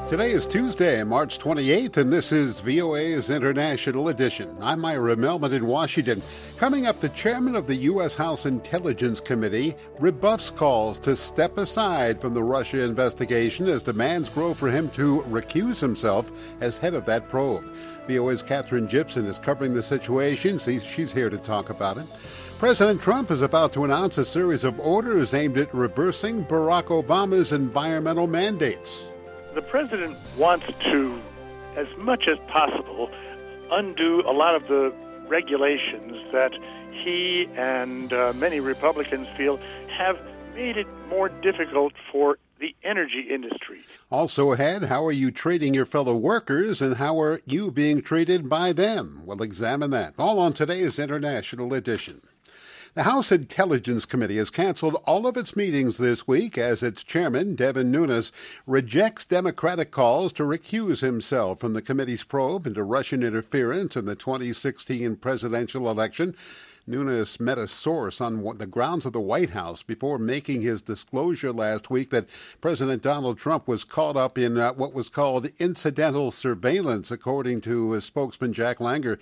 Today is Tuesday, March 28th, and this is VOA's International Edition. I'm Ira Melman in Washington. Coming up, the chairman of the U.S. House Intelligence Committee rebuffs calls to step aside from the Russia investigation as demands grow for him to recuse himself as head of that probe. VOA's Katherine Gibson is covering the situation. She's here to talk about it. President Trump is about to announce a series of orders aimed at reversing Barack Obama's environmental mandates. The president wants to, as much as possible, undo a lot of the regulations that he and many Republicans feel have made it more difficult for the energy industry. Also ahead, how are you treating your fellow workers and how are you being treated by them? We'll examine that. All on today's International Edition. The House Intelligence Committee has canceled all of its meetings this week as its chairman, Devin Nunes, rejects Democratic calls to recuse himself from the committee's probe into Russian interference in the 2016 presidential election. Nunes met a source on the grounds of the White House before making his disclosure last week that President Donald Trump was caught up in what was called incidental surveillance, according to his spokesman Jack Langer.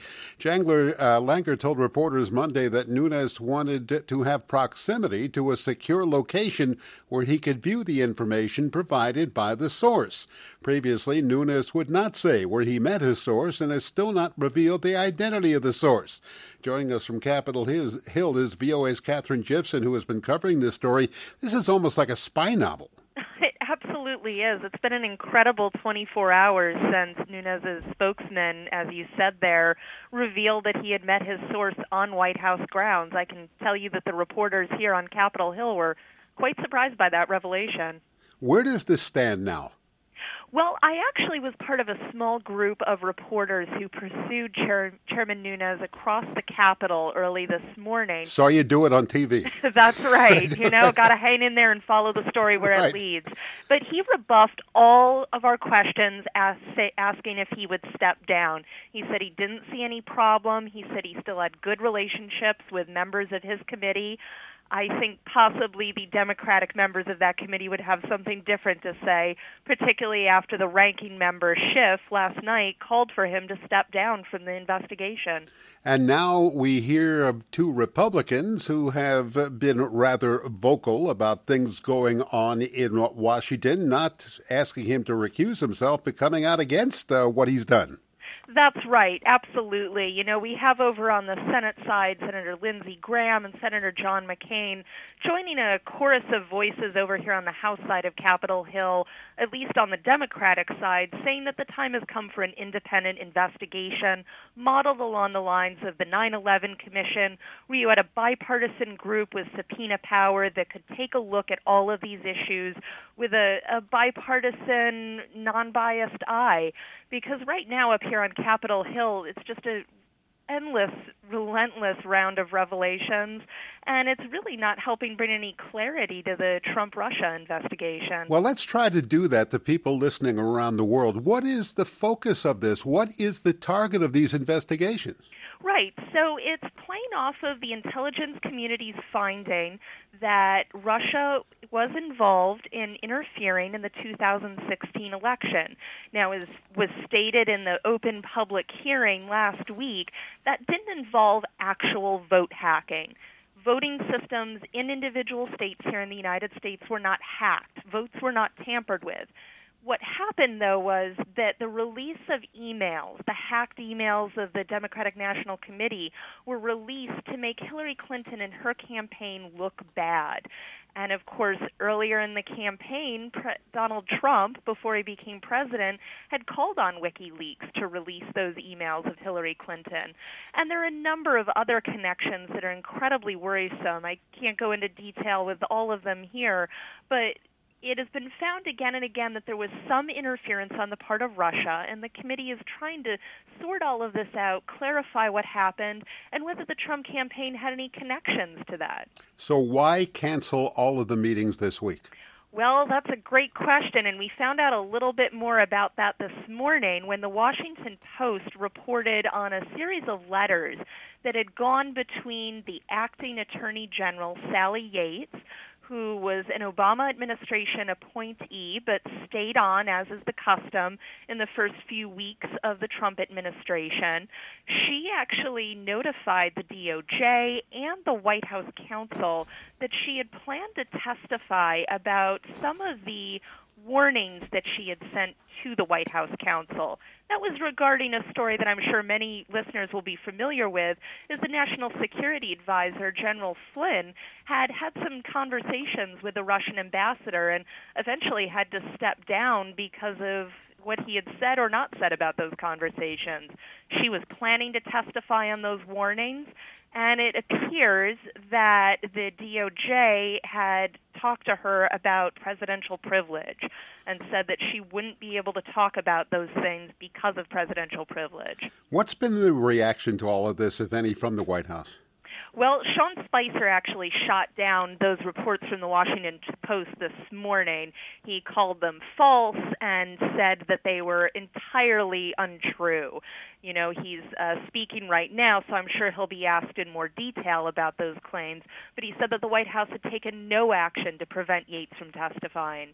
Langer told reporters Monday that Nunes wanted to have proximity to a secure location where he could view the information provided by the source. Previously, Nunes would not say where he met his source and has still not revealed the identity of the source. Joining us from Capitol Hill is VOA's Katherine Gibson, who has been covering this story. This is almost like a spy novel. It absolutely is. It's been an incredible 24 hours since Nunes' spokesman, as you said there, revealed that he had met his source on White House grounds. I can tell you that the reporters here on Capitol Hill were quite surprised by that revelation. Where does this stand now? Well, I actually was part of a small group of reporters who pursued Chairman Nunes across the Capitol early this morning. Saw you do it on TV. That's right. Got to hang in there and follow the story where it leads. But he rebuffed all of our questions asking if he would step down. He said he didn't see any problem. He said he still had good relationships with members of his committee. I think possibly the Democratic members of that committee would have something different to say, particularly after the ranking member, Schiff, last night called for him to step down from the investigation. And now we hear of two Republicans who have been rather vocal about things going on in Washington, not asking him to recuse himself, but coming out against what he's done. That's right, absolutely. We have over on the Senate side Senator Lindsey Graham and Senator John McCain joining a chorus of voices over here on the House side of Capitol Hill, at least on the Democratic side, saying that the time has come for an independent investigation modeled along the lines of the 9/11 Commission, where you had a bipartisan group with subpoena power that could take a look at all of these issues with a bipartisan, non-biased eye. Because right now up here on Capitol Hill, it's just a endless, relentless round of revelations, and it's really not helping bring any clarity to the Trump-Russia investigation. Well, let's try to do that to people listening around the world. What is the focus of this? What is the target of these investigations? Right. So it's playing off of the intelligence community's finding that Russia was involved in interfering in the 2016 election. Now, as was stated in the open public hearing last week, that didn't involve actual vote hacking. Voting systems in individual states here in the United States were not hacked. Votes were not tampered with. What happened, though, was that the release of emails, the hacked emails of the Democratic National Committee, were released to make Hillary Clinton and her campaign look bad. And, of course, earlier in the campaign, Donald Trump, before he became president, had called on WikiLeaks to release those emails of Hillary Clinton. And there are a number of other connections that are incredibly worrisome. I can't go into detail with all of them here, but it has been found again and again that there was some interference on the part of Russia, and the committee is trying to sort all of this out, clarify what happened, and whether the Trump campaign had any connections to that. So why cancel all of the meetings this week? Well, that's a great question, and we found out a little bit more about that this morning when the Washington Post reported on a series of letters that had gone between the acting Attorney General, Sally Yates, who was an Obama administration appointee but stayed on, as is the custom, in the first few weeks of the Trump administration. She actually notified the DOJ and the White House counsel that she had planned to testify about some of the warnings that she had sent to the White House counsel. That was regarding a story that I'm sure many listeners will be familiar with, is the National Security Advisor, General Flynn, had some conversations with the Russian ambassador and eventually had to step down because of what he had said or not said about those conversations. She was planning to testify on those warnings, and it appears that the DOJ had talked to her about presidential privilege and said that she wouldn't be able to talk about those things because of presidential privilege. What's been the reaction to all of this, if any, from the White House? Well, Sean Spicer actually shot down those reports from the Washington Post this morning. He called them false and said that they were entirely untrue. You know, he's speaking right now, so I'm sure he'll be asked in more detail about those claims. But he said that the White House had taken no action to prevent Yates from testifying.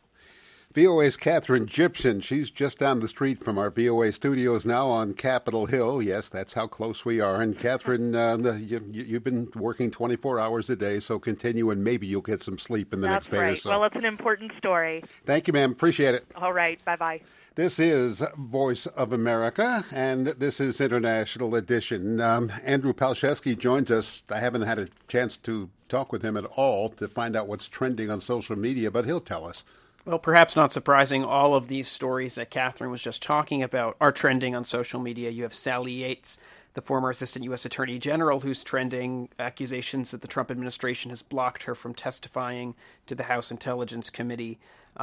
VOA's Katherine Gypson. She's just down the street from our VOA studios now on Capitol Hill. Yes, that's how close we are. And Katherine, you've been working 24 hours a day, so continue, and maybe you'll get some sleep in the next day or so. That's right. Well, it's an important story. Thank you, ma'am. Appreciate it. All right. Bye-bye. This is Voice of America, and this is International Edition. Andrew Palczewski joins us. I haven't had a chance to talk with him at all to find out what's trending on social media, but he'll tell us. Well, perhaps not surprising, all of these stories that Katherine was just talking about are trending on social media. You have Sally Yates, the former Assistant U.S. Attorney General, who's trending accusations that the Trump administration has blocked her from testifying to the House Intelligence Committee.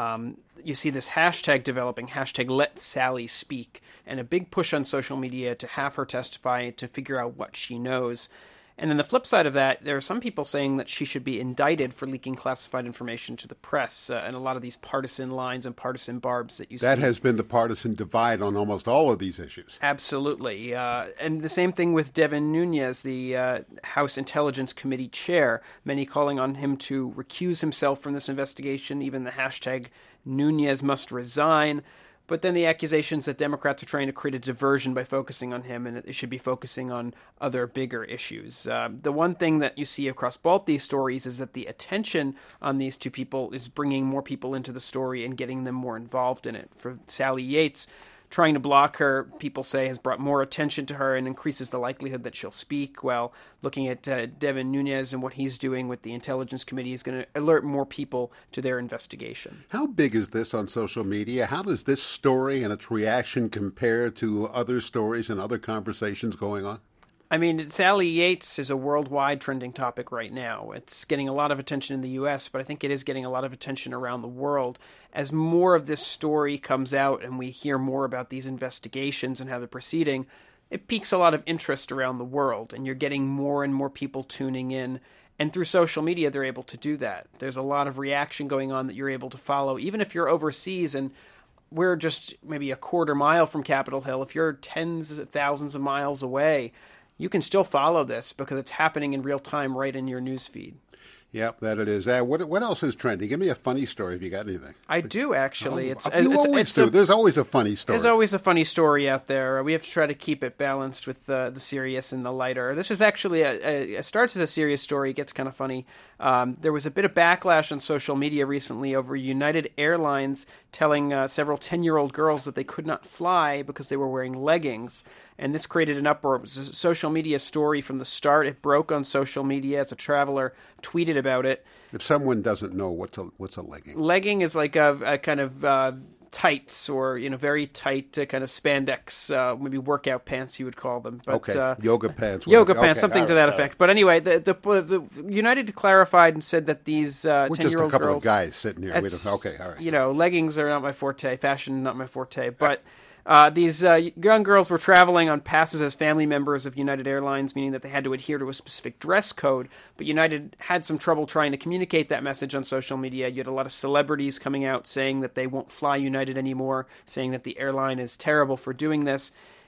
You see this hashtag developing, hashtag Let Sally Speak, and a big push on social media to have her testify to figure out what she knows. And then the flip side of that, there are some people saying that she should be indicted for leaking classified information to the press, and a lot of these partisan lines and partisan barbs that you see. That has been the partisan divide on almost all of these issues. Absolutely. And the same thing with Devin Nunes, the House Intelligence Committee chair, many calling on him to recuse himself from this investigation, even the hashtag Nunes must resign. But then the accusations that Democrats are trying to create a diversion by focusing on him, and it should be focusing on other bigger issues. The one thing that you see across both these stories is that the attention on these two people is bringing more people into the story and getting them more involved in it. For Sally Yates, trying to block her, people say, has brought more attention to her and increases the likelihood that she'll speak. Well, looking at Devin Nunes and what he's doing with the Intelligence Committee is going to alert more people to their investigation. How big is this on social media? How does this story and its reaction compare to other stories and other conversations going on? I mean, Sally Yates is a worldwide trending topic right now. It's getting a lot of attention in the U.S., but I think it is getting a lot of attention around the world. As more of this story comes out and we hear more about these investigations and how they're proceeding, it piques a lot of interest around the world, and you're getting more and more people tuning in. And through social media, they're able to do that. There's a lot of reaction going on that you're able to follow, even if you're overseas and we're just maybe a quarter mile from Capitol Hill. If you're tens of thousands of miles away, you can still follow this because it's happening in real time right in your newsfeed. Yep, that it is. What else is trending? Give me a funny story if you got anything. I do, actually. You always do. There's always a funny story. There's always a funny story out there. We have to try to keep it balanced with the serious and the lighter. This is actually it starts as a serious story. It gets kind of funny. There was a bit of backlash on social media recently over United Airlines telling several 10-year-old girls that they could not fly because they were wearing leggings. And this created an uproar. It was a social media story from the start. It broke on social media as a traveler tweeted about it. If someone doesn't know, what's a legging? Legging is like a kind of tights or very tight kind of spandex, maybe workout pants you would call them. But, okay, yoga pants. Yoga pants, something to that effect. But anyway, the United clarified and said that these 10-year-old girls... We're just a couple of guys sitting here. Okay, all right. Leggings are not my forte. Fashion, not my forte. But... These young girls were traveling on passes as family members of United Airlines, meaning that they had to adhere to a specific dress code. But United had some trouble trying to communicate that message on social media. You had a lot of celebrities coming out saying that they won't fly United anymore, saying that the airline is terrible for doing this.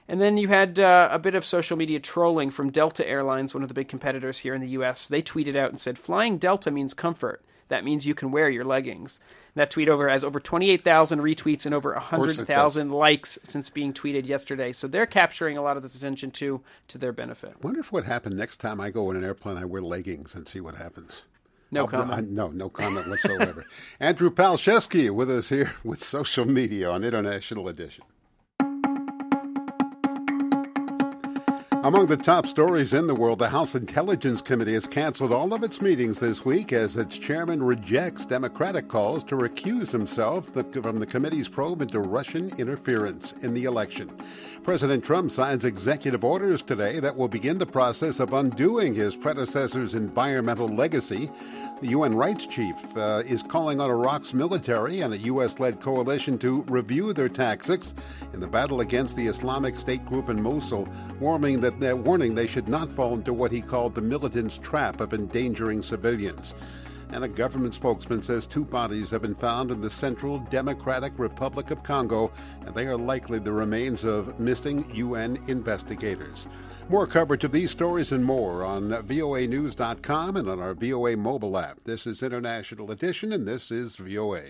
And then you had a bit of social media trolling from Delta Airlines, one of the big competitors here in the U.S. They tweeted out and said, "Flying Delta means comfort. That means you can wear your leggings." That tweet has over 28,000 retweets and over 100,000 likes since being tweeted yesterday. So they're capturing a lot of this attention, too, to their benefit. I wonder if what happened next time I go in an airplane, I wear leggings and see what happens. No comment. No comment whatsoever. Andrew Palczewski with us here with Social Media on International Edition. Among the top stories in the world, the House Intelligence Committee has canceled all of its meetings this week as its chairman rejects Democratic calls to recuse himself from the committee's probe into Russian interference in the election. President Trump signs executive orders today that will begin the process of undoing his predecessor's environmental legacy. The UN rights chief is calling on Iraq's military and a U.S.-led coalition to review their tactics in the battle against the Islamic State group in Mosul, warning they should not fall into what he called the militants' trap of endangering civilians. And a government spokesman says 2 bodies have been found in the Central Democratic Republic of Congo, and they are likely the remains of missing UN investigators. More coverage of these stories and more on voanews.com and on our VOA mobile app. This is International Edition, and this is VOA.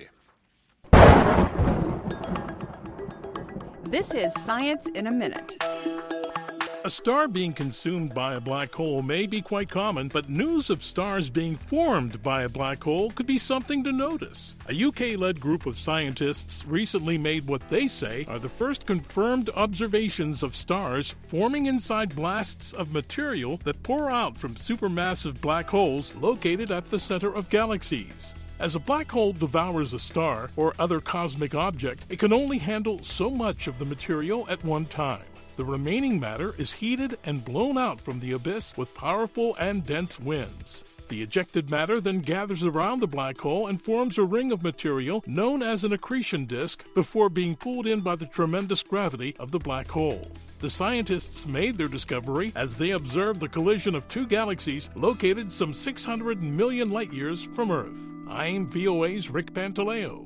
This is Science in a Minute. A star being consumed by a black hole may be quite common, but news of stars being formed by a black hole could be something to notice. A UK-led group of scientists recently made what they say are the first confirmed observations of stars forming inside blasts of material that pour out from supermassive black holes located at the center of galaxies. As a black hole devours a star or other cosmic object, it can only handle so much of the material at one time. The remaining matter is heated and blown out from the abyss with powerful and dense winds. The ejected matter then gathers around the black hole and forms a ring of material known as an accretion disk before being pulled in by the tremendous gravity of the black hole. The scientists made their discovery as they observed the collision of 2 galaxies located some 600 million light-years from Earth. I'm VOA's Rick Pantaleo.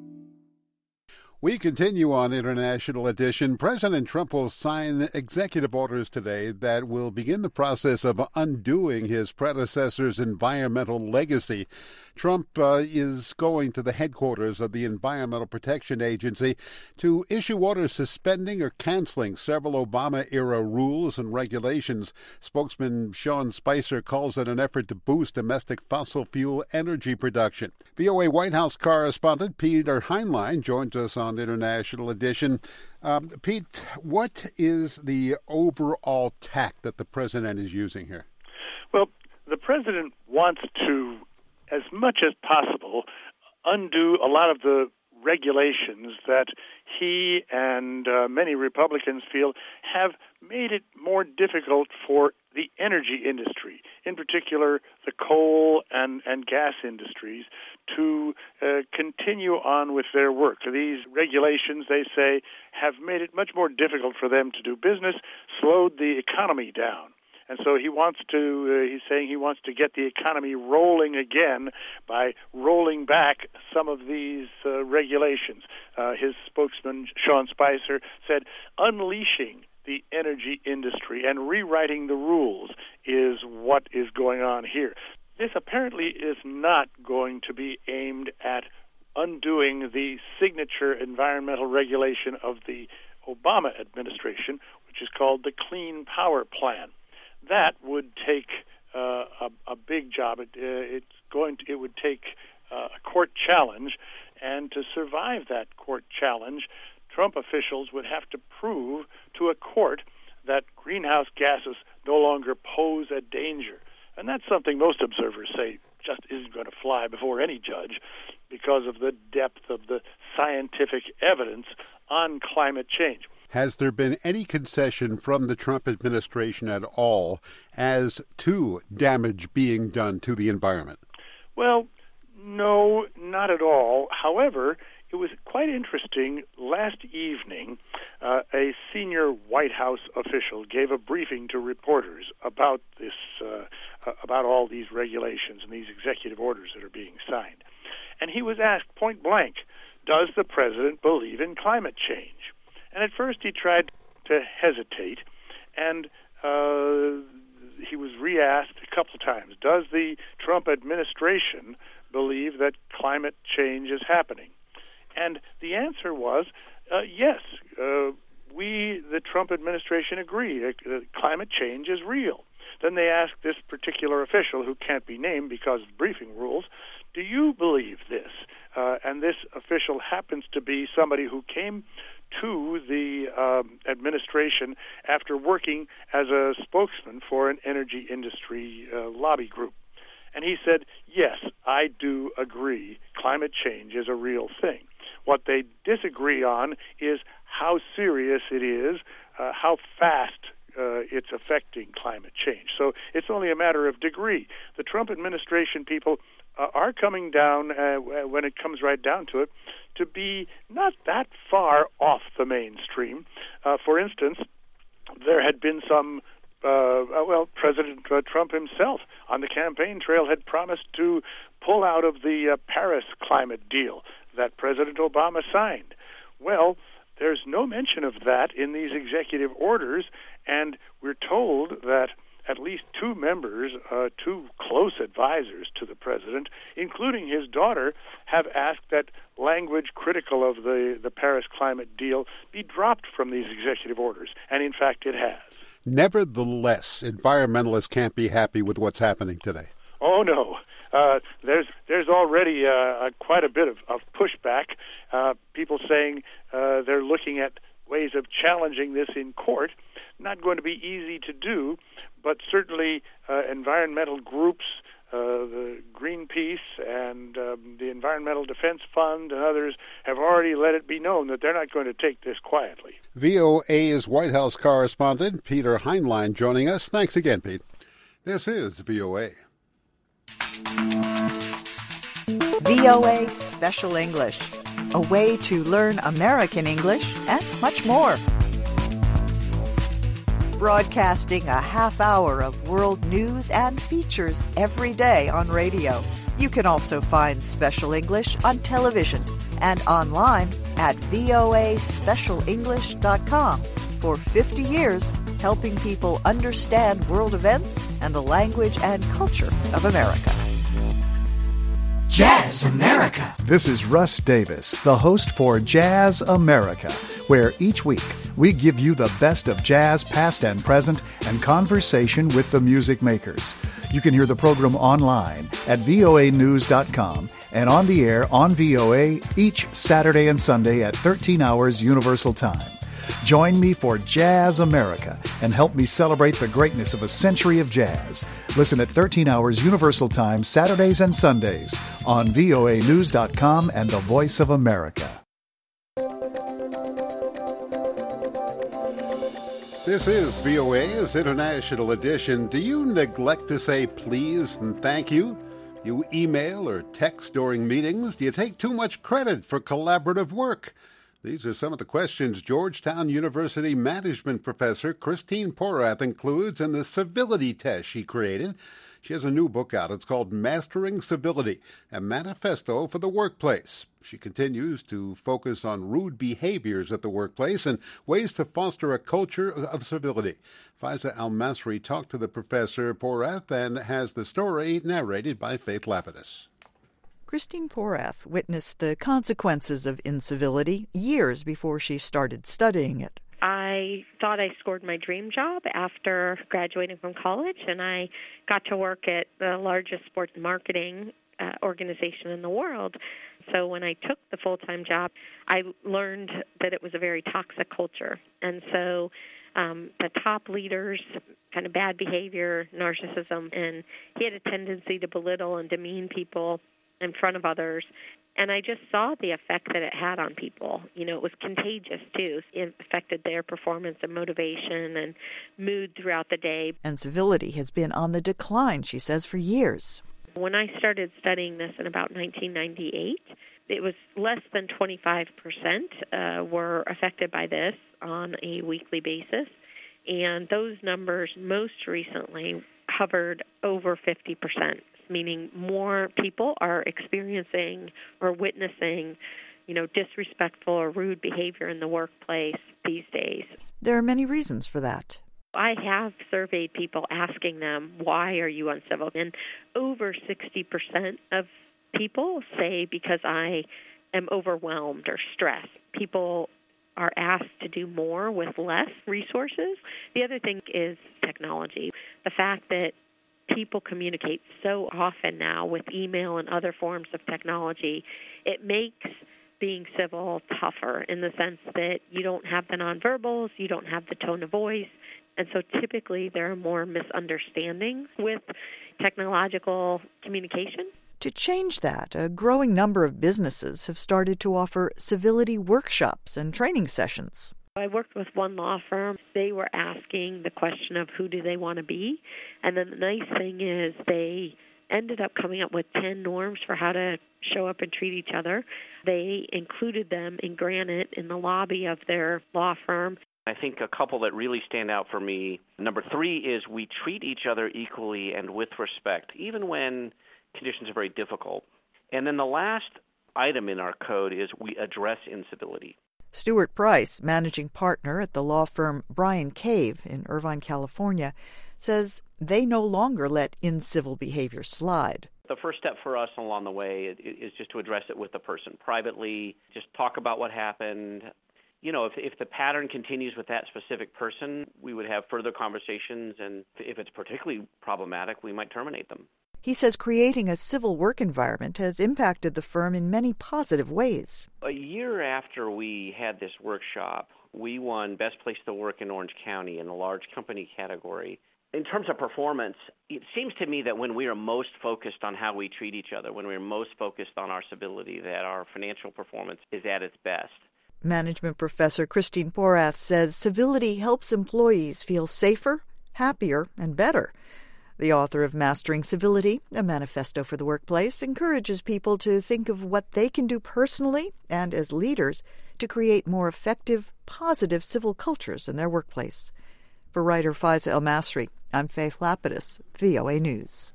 We continue on International Edition. President Trump will sign executive orders today that will begin the process of undoing his predecessor's environmental legacy. Trump is going to the headquarters of the Environmental Protection Agency to issue orders suspending or canceling several Obama-era rules and regulations. Spokesman Sean Spicer calls it an effort to boost domestic fossil fuel energy production. VOA White House correspondent Peter Heinlein joins us on International Edition. Pete, what is the overall tack that the president is using here? Well, the president wants to, as much as possible, undo a lot of the regulations that he and many Republicans feel have made it more difficult for the energy industry, in particular the coal and gas industries, to continue on with their work. These regulations, they say, have made it much more difficult for them to do business, slowed the economy down. And so he's saying he wants to get the economy rolling again by rolling back some of these regulations. His spokesman, Sean Spicer, said unleashing the energy industry and rewriting the rules is what is going on here. This apparently is not going to be aimed at undoing the signature environmental regulation of the Obama administration, which is called the Clean Power Plan. That would take a big job. It would take a court challenge, and to survive that court challenge, Trump officials would have to prove to a court that greenhouse gases no longer pose a danger. And that's something most observers say just isn't going to fly before any judge because of the depth of the scientific evidence on climate change. Has there been any concession from the Trump administration at all as to damage being done to the environment? Well, no, not at all. However, it was quite interesting. Last evening, a senior White House official gave a briefing to reporters about this, about all these regulations and these executive orders that are being signed. And he was asked point blank, does the president believe in climate change? And at first he tried to hesitate, and he was re-asked a couple times, does the Trump administration believe that climate change is happening? And the answer was, yes, we, the Trump administration, agree that climate change is real. Then they asked this particular official, who can't be named because of briefing rules, do you believe this? And this official happens to be somebody who came to the administration after working as a spokesman for an energy industry lobby group. And he said, yes, I do agree. Climate change is a real thing. What they disagree on is how serious it is, how fast it's affecting climate change. So it's only a matter of degree. The Trump administration people are coming down, when it comes right down to it, to be not that far off the mainstream. For instance, there had been some, President Trump himself on the campaign trail had promised to pull out of the Paris climate deal that President Obama signed. Well, there's no mention of that in these executive orders, and we're told that at least two members, two close advisors to the president, including his daughter, have asked that language critical of the Paris climate deal be dropped from these executive orders, and in fact it has. Nevertheless, environmentalists can't be happy with what's happening today. Oh, no. There's already quite a bit of pushback, people saying they're looking at ways of challenging this in court. Not going to be easy to do, but certainly environmental groups, the Greenpeace and the Environmental Defense Fund and others have already let it be known that they're not going to take this quietly. VOA's White House correspondent Peter Heinlein joining us. Thanks again, Pete. This is VOA. VOA Special English, a way to learn American English and much more. Broadcasting a half hour of world news and features every day on radio. You can also find Special English on television and online at voaspecialenglish.com. For 50 years, helping people understand world events and the language and culture of America. Jazz America. This is Russ Davis, the host for Jazz America, where each week we give you the best of jazz past and present and conversation with the music makers. You can hear the program online at voanews.com and on the air on VOA each Saturday and Sunday at 13 hours Universal Time. Join me for Jazz America and help me celebrate the greatness of a century of jazz. Listen at 13 hours Universal Time Saturdays and Sundays on voanews.com and the Voice of America. This is VOA's International Edition. Do you neglect to say please and thank you? You email or text during meetings? Do you take too much credit for collaborative work? These are some of the questions Georgetown University management professor Christine Porath includes in the civility test she created. She has a new book out. It's called Mastering Civility, a manifesto for the workplace. She continues to focus on rude behaviors at the workplace and ways to foster a culture of civility. Faiza Al-Masri talked to the professor Porath and has the story narrated by Faith Lapidus. Christine Porath witnessed the consequences of incivility years before she started studying it. I thought I scored my dream job after graduating from college, and I got to work at the largest sports marketing organization in the world. So when I took the full-time job, I learned that it was a very toxic culture. And so the top leaders, kind of bad behavior, narcissism, and he had a tendency to belittle and demean people in front of others. And I just saw the effect that it had on people. You know, it was contagious, too. It affected their performance and motivation and mood throughout the day. And civility has been on the decline, she says, for years. When I started studying this in about 1998, it was less than 25% were affected by this on a weekly basis. And those numbers most recently hovered over 50%. Meaning more people are experiencing or witnessing disrespectful or rude behavior in the workplace these days. There are many reasons for that. I have surveyed people asking them, why are you uncivil? And over 60% of people say because I am overwhelmed or stressed. People are asked to do more with less resources. The other thing is technology. The fact that people communicate so often now with email and other forms of technology, it makes being civil tougher in the sense that you don't have the nonverbals, you don't have the tone of voice, and so typically there are more misunderstandings with technological communication. To change that, a growing number of businesses have started to offer civility workshops and training sessions. I worked with one law firm. They were asking the question of who do they want to be, and then the nice thing is they ended up coming up with 10 norms for how to show up and treat each other. They included them in granite in the lobby of their law firm. I think a couple that really stand out for me, number 3 is we treat each other equally and with respect, even when conditions are very difficult. And then the last item in our code is we address incivility. Stuart Price, managing partner at the law firm Bryan Cave in Irvine, California, says they no longer let incivil behavior slide. The first step for us along the way is just to address it with the person privately, just talk about what happened. If the pattern continues with that specific person, we would have further conversations, and if it's particularly problematic, we might terminate them. He says creating a civil work environment has impacted the firm in many positive ways. A year after we had this workshop, we won Best Place to Work in Orange County in the large company category. In terms of performance, it seems to me that when we are most focused on how we treat each other, when we are most focused on our civility, that our financial performance is at its best. Management professor Christine Porath says civility helps employees feel safer, happier, and better. The author of Mastering Civility, a manifesto for the workplace, encourages people to think of what they can do personally and as leaders to create more effective, positive civil cultures in their workplace. For writer Faiza El-Masri, I'm Faith Lapidus, VOA News.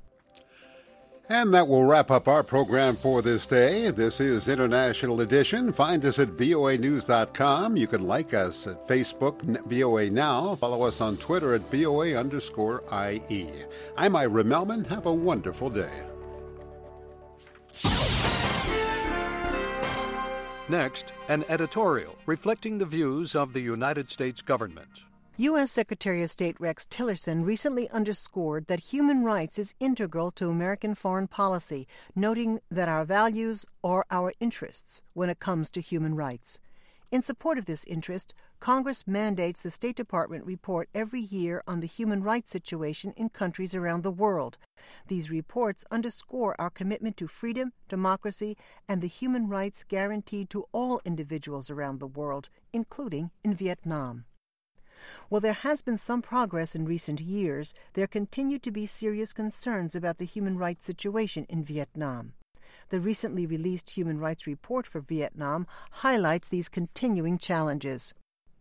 And that will wrap up our program for this day. This is International Edition. Find us at voanews.com. You can like us at Facebook, VOA Now. Follow us on Twitter at VOA_IE. I'm Ira Melman. Have a wonderful day. Next, an editorial reflecting the views of the United States government. U.S. Secretary of State Rex Tillerson recently underscored that human rights is integral to American foreign policy, noting that our values are our interests when it comes to human rights. In support of this interest, Congress mandates the State Department report every year on the human rights situation in countries around the world. These reports underscore our commitment to freedom, democracy, and the human rights guaranteed to all individuals around the world, including in Vietnam. While there has been some progress in recent years, there continue to be serious concerns about the human rights situation in Vietnam. The recently released Human Rights Report for Vietnam highlights these continuing challenges.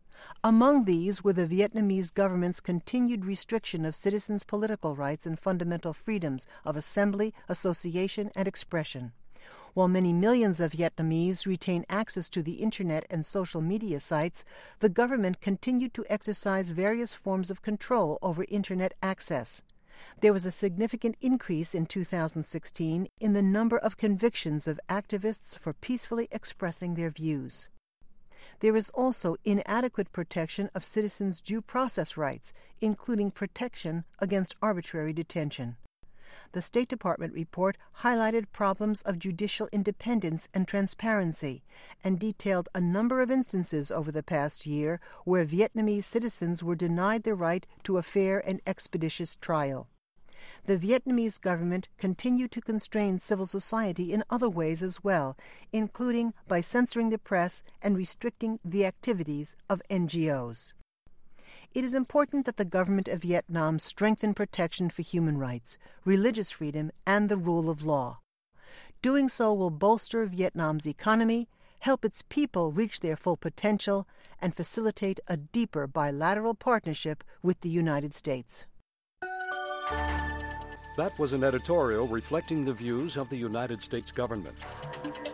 Among these were the Vietnamese government's continued restriction of citizens' political rights and fundamental freedoms of assembly, association, and expression. While many millions of Vietnamese retain access to the Internet and social media sites, the government continued to exercise various forms of control over Internet access. There was a significant increase in 2016 in the number of convictions of activists for peacefully expressing their views. There is also inadequate protection of citizens' due process rights, including protection against arbitrary detention. The State Department report highlighted problems of judicial independence and transparency and detailed a number of instances over the past year where Vietnamese citizens were denied the right to a fair and expeditious trial. The Vietnamese government continued to constrain civil society in other ways as well, including by censoring the press and restricting the activities of NGOs. It is important that the government of Vietnam strengthen protection for human rights, religious freedom, and the rule of law. Doing so will bolster Vietnam's economy, help its people reach their full potential, and facilitate a deeper bilateral partnership with the United States. That was an editorial reflecting the views of the United States government.